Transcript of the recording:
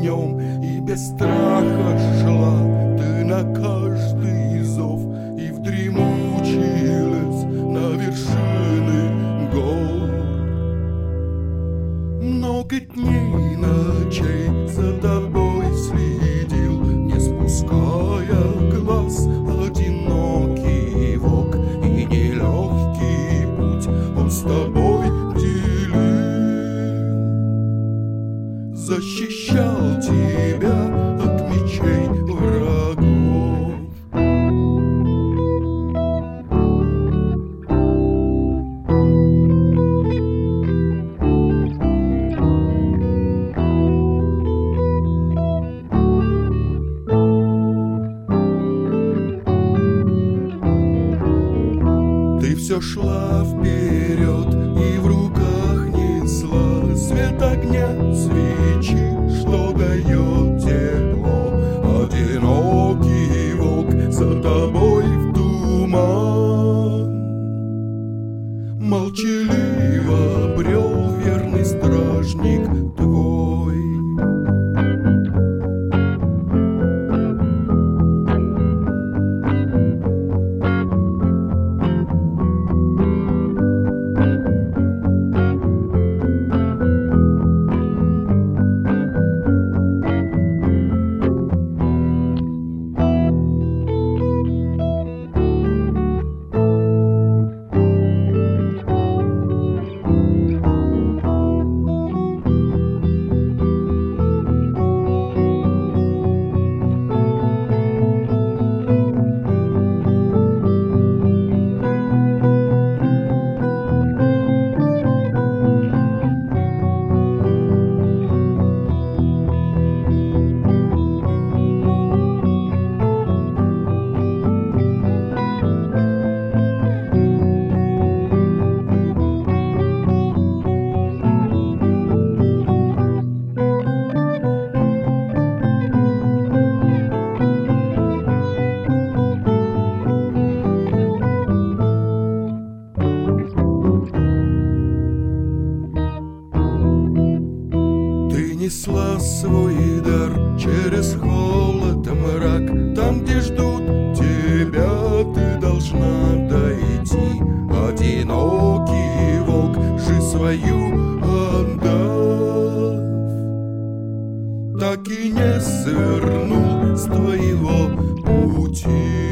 огнем, и без страха шла ты на каждый зов, и в дремучий лес на вершины гор. Много дней и ночей за тобой следил, не спуская глаз, одинокий волк, и нелегкий путь он с тобой делил. Защищал тебя от мечей врагов. Ты все шла вперед и в руках несла свет огня свечи, что дает тепло. Одинокий волк за тобой в туман молчаливо брел верный стражник твой. Несла свой дар через холод и мрак, там, где ждут тебя, ты должна дойти. Одинокий волк, жизнь свою отдав, так и не свернул с твоего пути.